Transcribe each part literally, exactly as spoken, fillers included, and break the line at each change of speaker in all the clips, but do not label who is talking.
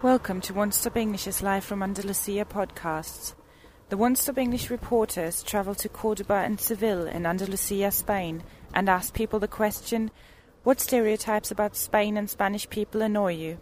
Welcome to One Stop English's Live from Andalusia podcasts. The One Stop English reporters travel to Cordoba and Seville in Andalusia, Spain, and ask people the question, what stereotypes about Spain and Spanish people annoy you?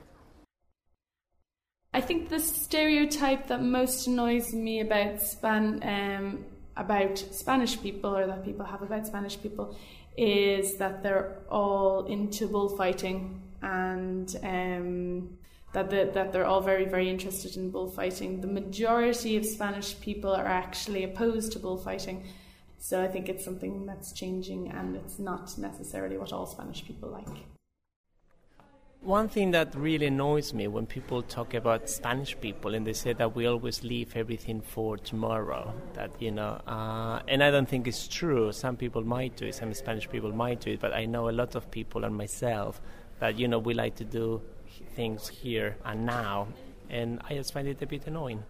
I think the stereotype that most annoys me about Span um, about Spanish people, or that people have about Spanish people, is that they're all into bullfighting and um, that the, that they're all very, very interested in bullfighting. The majority of Spanish people are actually opposed to bullfighting, so I think it's something that's changing, and it's not necessarily what all Spanish people like.
One thing that really annoys me when people talk about Spanish people and they say that we always leave everything for tomorrow, that, you know, uh, and I don't think it's true. Some people might do it, some Spanish people might do it, but I know a lot of people and myself that, you know, we like to do things here and now, and I just find it a bit annoying.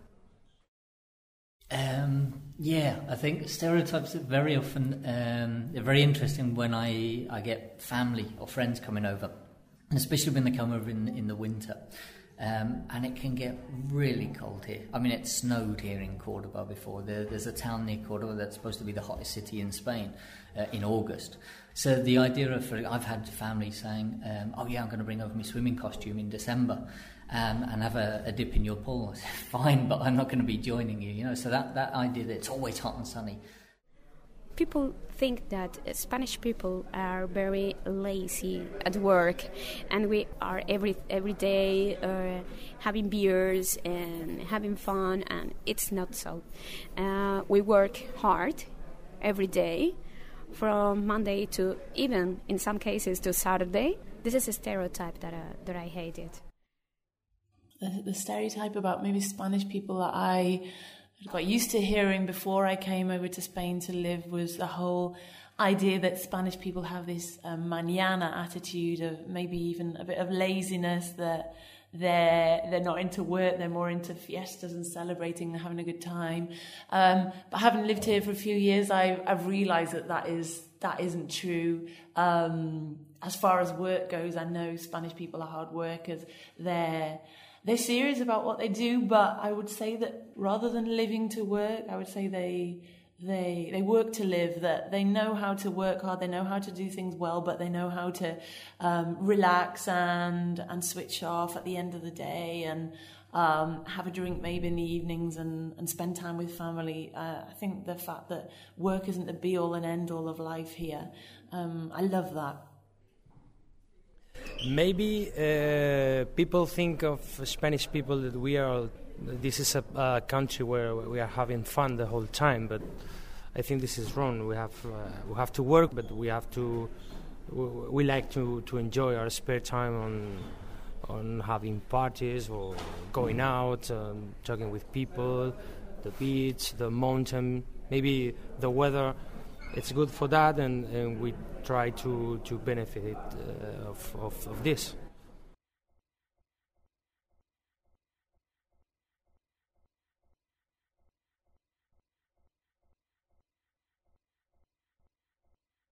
Um, yeah, I think stereotypes are very often um, they're very interesting when I, I get family or friends coming over, and especially when they come over in, in the winter. Um, and it can get really cold here. I mean, it snowed here in Cordoba before. There, there's a town near Cordoba that's supposed to be the hottest city in Spain uh, in August. So the idea of, I've had family saying, um, oh yeah, I'm going to bring over my swimming costume in December um, and have a, a dip in your pool. I said, fine, but I'm not going to be joining you, you know. So that, that idea that it's always hot and sunny.
People think that Spanish people are very lazy at work, and we are every every day uh, having beers and having fun, and it's not so. Uh, we work hard every day, from Monday to even, in some cases, to Saturday. This is a stereotype that, uh, that I hated.
The, the stereotype about maybe Spanish people that I got used to hearing before I came over to Spain to live was the whole idea that Spanish people have this um, mañana attitude of maybe even a bit of laziness, that they're they're not into work, they're more into fiestas and celebrating and having a good time. Um, but having lived here for a few years, I, I've realised that that, is, that isn't true. Um, as far as work goes, I know Spanish people are hard workers. They're They're serious about what they do, but I would say that rather than living to work, I would say they they they work to live, that they know how to work hard, they know how to do things well, but they know how to um, relax and and switch off at the end of the day and um, have a drink maybe in the evenings and, and spend time with family. Uh, I think the fact that work isn't the be-all and end-all of life here, um, I love that.
Maybe uh, people think of Spanish people that we are, this is a, a country where we are having fun the whole time, but I think this is wrong. We have uh, we have to work, but we have to, we, we like to, to enjoy our spare time on on having parties or going out, um, talking with people, the beach, the mountain, maybe the weather. It's good for that, and, and we try to, to benefit uh, of, of, of this.